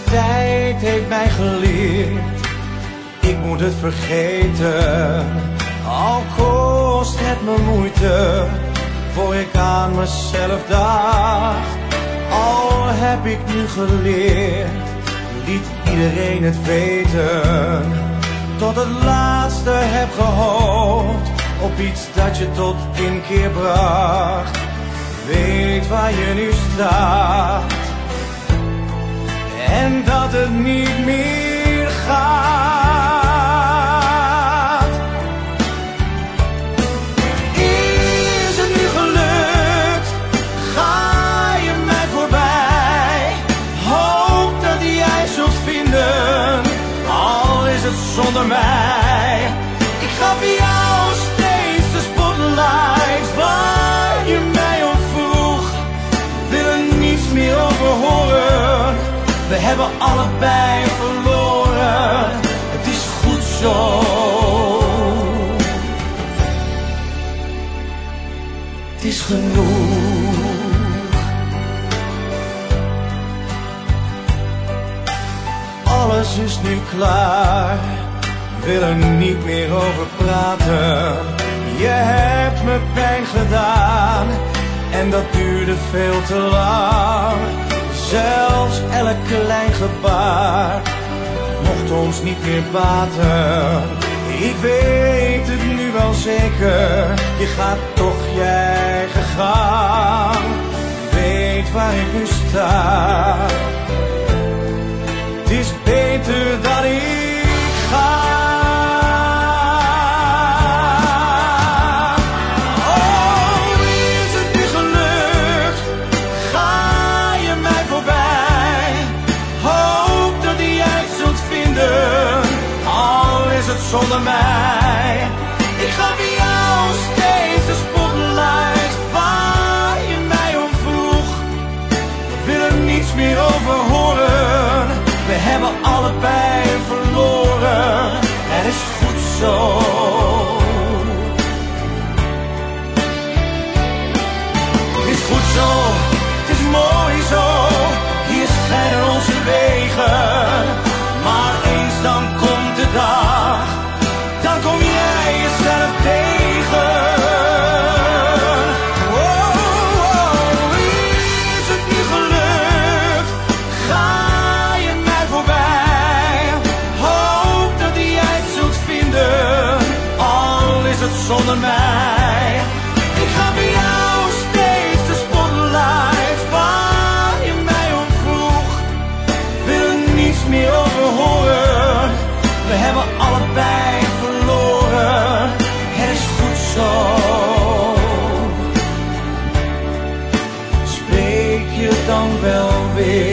tijd heeft mij geleerd, ik moet het vergeten, al kost het me moeite, voor ik aan mezelf dacht. Al heb ik nu geleerd, liet iedereen het weten, tot het laatste heb gehoopt op iets dat je tot inkeer bracht. Weet waar je nu staat en dat het niet meer gaat. Is het nu gelukt? Ga je mij voorbij? Hoop dat jij zult vinden, al is het zonder mij. Ik gaf jou steeds de spotlight waar je mij om vroeg, wil er niets meer over horen. We hebben allebei verloren, het is goed zo. Het is genoeg. Alles is nu klaar, wil er niet meer over praten. Je hebt me pijn gedaan en dat duurde veel te lang. Zelfs elk klein gebaar mocht ons niet meer baten. Ik weet het nu wel zeker, je gaat toch je eigen gang. Weet waar ik nu sta, het is beter dat ik ga. Zonder mij, ik gaf jou steeds de spotlight waar je mij om vroeg. Wil er niets meer over horen, we hebben allebei verloren. Het is goed zo. Het is goed zo, het is mooi zo. Hier scheiden onze wegen, maar eens dan komt de dag, dan kom jij jezelf tegen. Oh, is het nu gelukt? Ga je mij voorbij? Hoop dat jij het zult vinden, al is het zonder mij. Ik ga bij jou steeds de spotlight waar je mij om vroeg. Wil er niets meer over horen, we hebben allebei verloren, het is goed zo. Spreek je dan wel weer?